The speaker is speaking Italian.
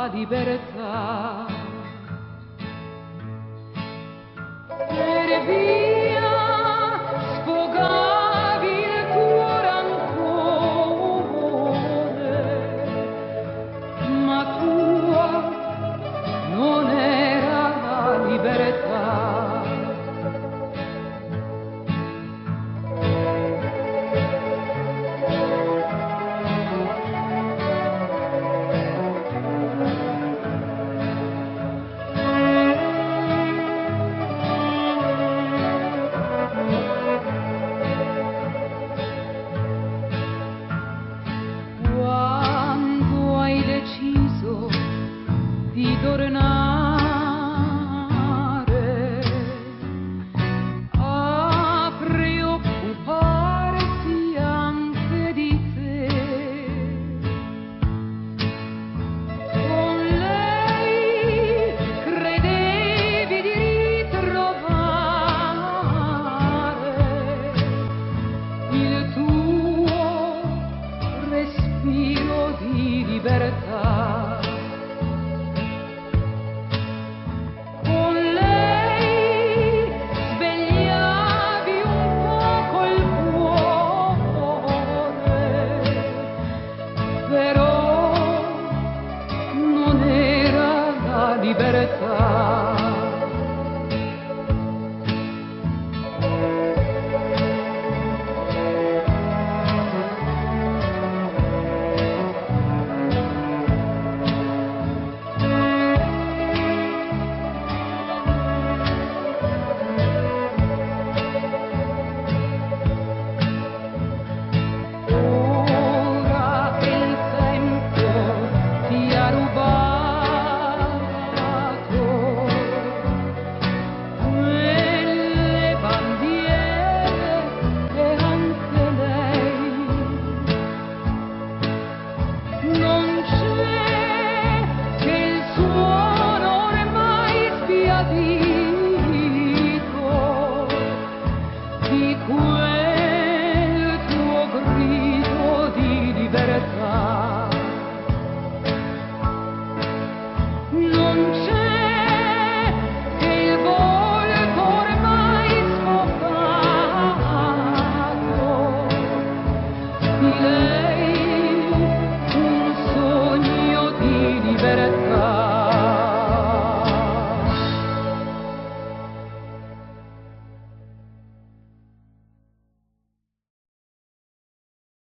la libertà. Per via sfogavi il tuo rancore, ma tua non era la libertà. Di tornare a preoccuparti anche di te. Con lei credevi di ritrovare il tuo respiro di libertà. Libertà. Ora il tempo ti ha rubato di quel tuo grido di libertà. Non c'è